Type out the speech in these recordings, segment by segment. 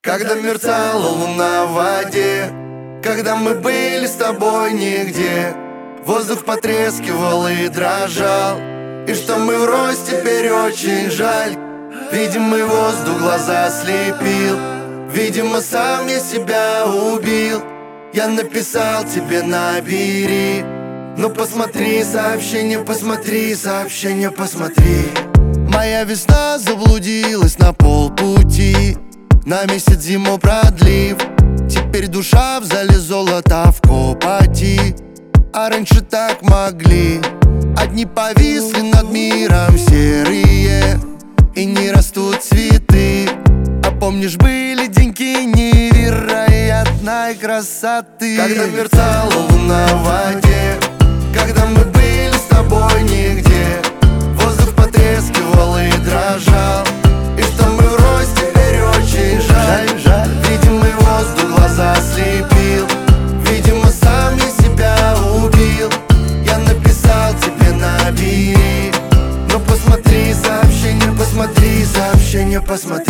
Когда мерцала луна в воде, когда мы были с тобой нигде, воздух потрескивал и дрожал. И что мы врозь, теперь очень жаль. Видимо, воздух глаза слепил, видимо, сам я себя убил. Я написал тебе, набери, но посмотри сообщение, посмотри сообщение, посмотри. Моя весна заблудилась на полпути, на месяц зиму продлив. Теперь душа в зале золота в копоти, а раньше так могли. Одни повисли над миром серые, и не растут цветы. А помнишь, были деньки невероятной красоты, когда мерцала луна в воде, когда мы были с тобой нигде, воздух потрескивал и дрожал. И что мы врозь, теперь очень жаль. Видимо, воздух глаза слепил, видимо, сам я себя убил. Я написал тебе, набери, но посмотри сообщение, посмотри сообщение, посмотри.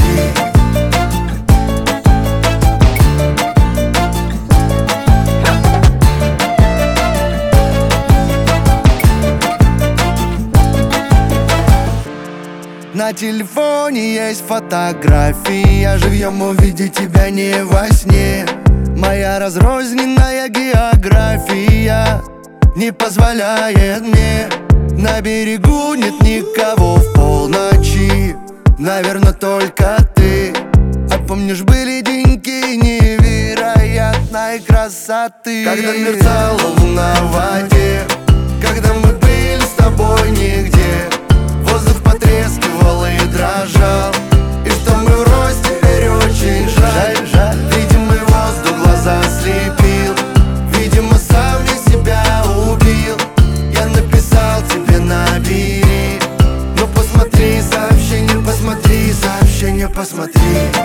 На телефоне есть фотография, живьем увидеть тебя не во сне. Моя разрозненная география не позволяет мне. На берегу нет никого в полночи, наверное, только ты. А помнишь, были деньги невероятной красоты, когда мерцала луна в воде, когда мы были с тобой нигде, воздух потрескивал и дрожал. И что мы врозь, теперь очень жаль. Видимо, воздух глаза слепил, видимо, сам я себя убил. Я написал тебе, набери, но посмотри сообщение, посмотри сообщение, посмотри.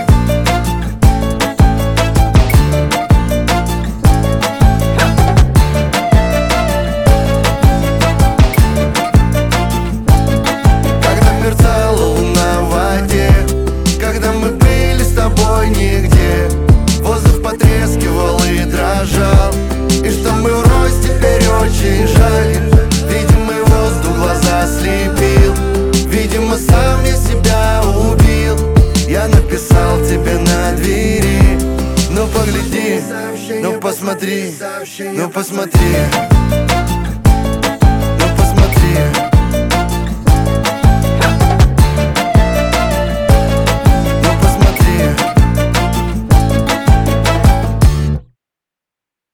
Нигде воздух потрескивал и дрожал. И что мы врозь, теперь очень жаль. Видимо, воздух глаза слепил, видимо, сам я себя убил. Я написал тебе на двери, ну погляди, ну посмотри, ну посмотри.